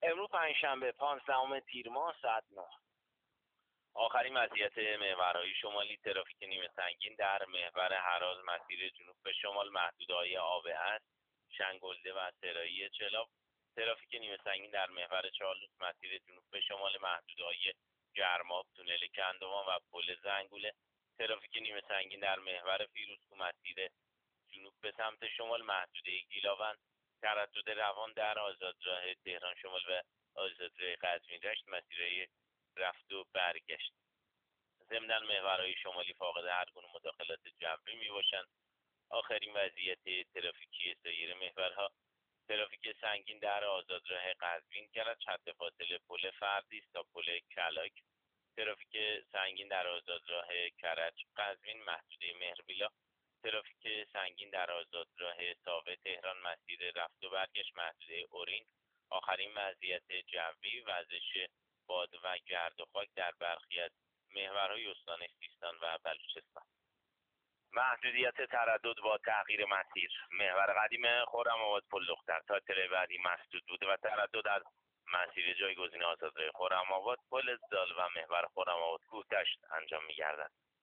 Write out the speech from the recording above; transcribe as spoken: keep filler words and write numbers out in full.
امروز پنجشنبه پانزدهم تیر ماه ساعت نه. آخرین وضعیت محورهای شمالی: ترافیک نیمه سنگین در محور هراز مسیر جنوب به شمال محدوده‌های آب است، شنگلده و سرایی چلاف. ترافیک نیمه سنگین در محور چالوس مسیر جنوب به شمال محدوده‌های گرماب، تونل کندوان و پل زنگوله. ترافیک نیمه سنگین در محور فیروزکوه مسیر جنوب به سمت شمال محدوده گیلاوند. تردد روان در آزادراه تهران شمال و آزادراه قزوین رشت مسیرهای رفت و برگشت. ضمن محورهای شمالی فاقد هر گونه مداخلات جبری می باشند. آخرین وضعیت ترافیکی سایر محورها: ترافیک سنگین در آزادراه قزوین کرج خط فاصله پل فردیس تا پل کلاک. ترافیک سنگین در آزادراه کرج قزوین محدوده مهرویلا. ترافیک سنگین در آزادراه ساوه تهران مسیر رفت و برگشت محدوده اورین. آخرین وضعیت جوی: وزش باد و گرد و خاک در برخی از محورهای استان سیستان و بلوچستان. محدودیت تردد با تغییر مسیر: محور قدیم خرم‌آباد پل دختر تا تله بعدی مسدود بوده و تردد از مسیر جایگزین آزادراه خرم‌آباد پل زال و محور خرم‌آباد کوهتشت انجام می‌گردد.